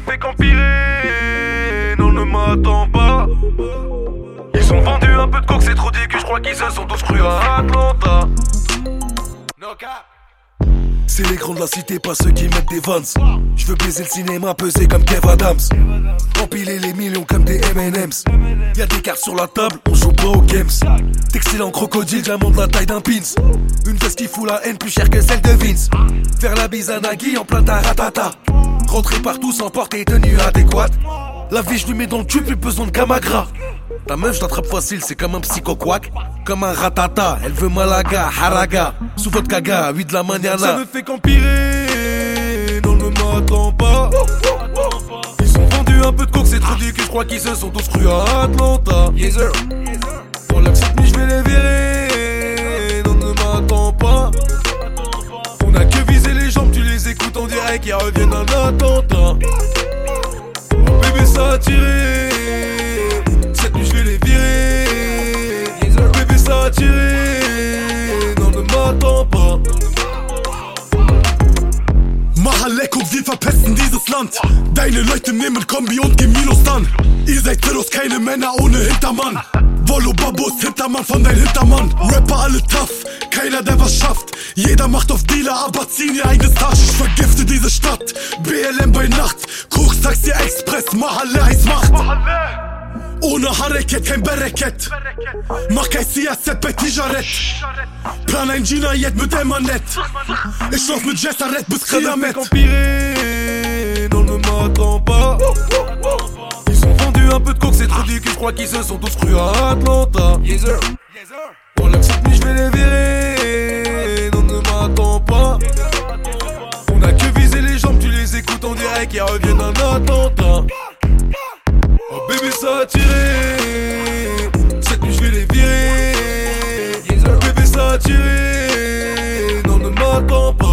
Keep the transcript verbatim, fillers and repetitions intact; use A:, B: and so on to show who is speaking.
A: fait qu'empirer. Non, ne m'attends pas. Ils ont vendu un peu de coke, c'est trop dit que je crois qu'ils se sont tous crus à Atlanta. No cap.
B: C'est les grands de la cité, pas ceux qui mettent des vans. Je veux baiser le cinéma, peser comme Kev Adams. Empiler les millions comme des M and M's. Y'a des cartes sur la table, on joue pas aux games. Textile en crocodile, diamant de la taille d'un pins. Une veste qui fout la haine plus chère que celle de Vince. Faire la bise à Nagui en plein taratata. Rentrer partout sans porter tenue adéquate. La vie je lui mets dans le cul, plus besoin de Kamagra. Ta meuf je l'attrape facile, c'est comme un psycho-quack. Comme un ratata, elle veut Malaga, Haraga. Sous votre caga, oui de la maniana.
A: Ça ne fait qu'empirer. Non, ne m'attends pas. Ils ont vendu un peu de coke, c'est trop dit que je crois qu'ils se sont tous crus à Atlanta. Yes sir. Pour la petite nuit je vais les virer. Non, ne m'attends pas. On a que visé les jambes, tu les écoutes en direct, ils reviennent d'un attentat. Oh bébé ça a tiré. Cette nuit je vais les virer. Bébé ça a tiré. Non, ne m'attends pas.
C: Mahalek und wir verpesten dieses Land. Deine Leute nehmen Kombi und gehen Minus dann. Ihr seid Zeros, keine Männer ohne Hintermann. Wollo Babos, Hintermann von dein Hintermann. Rapper alle tough, keiner der was schafft. Jeder macht auf Dealer, aber ziehen ihr eigenes Tasch. Ich vergifte diese Stadt, B L M bei Nacht. Koks, Taxi, Express, Mahalle heiß Macht. Ohne Hareket, kein Bereket. Mach kein Siyaset bei Tijaret. Plan ein Jinayet mit Emanet. Ich lauf mit Jessaret bis Kriamet.
A: Non, ne m'attends pas. Ils ont vendu un peu de coke, c'est trop dit que je crois qu'ils se sont tous crus à Atlanta. Yes sir. Pour la petite nuit je vais les virer. Non, ne m'attends pas. On a que visé les jambes, tu les écoutes en direct, ils reviennent d'un attentat. Oh bébé ça a tiré. Cette nuit je vais les virer. Bébé ça a tiré. Non, ne m'attends pas.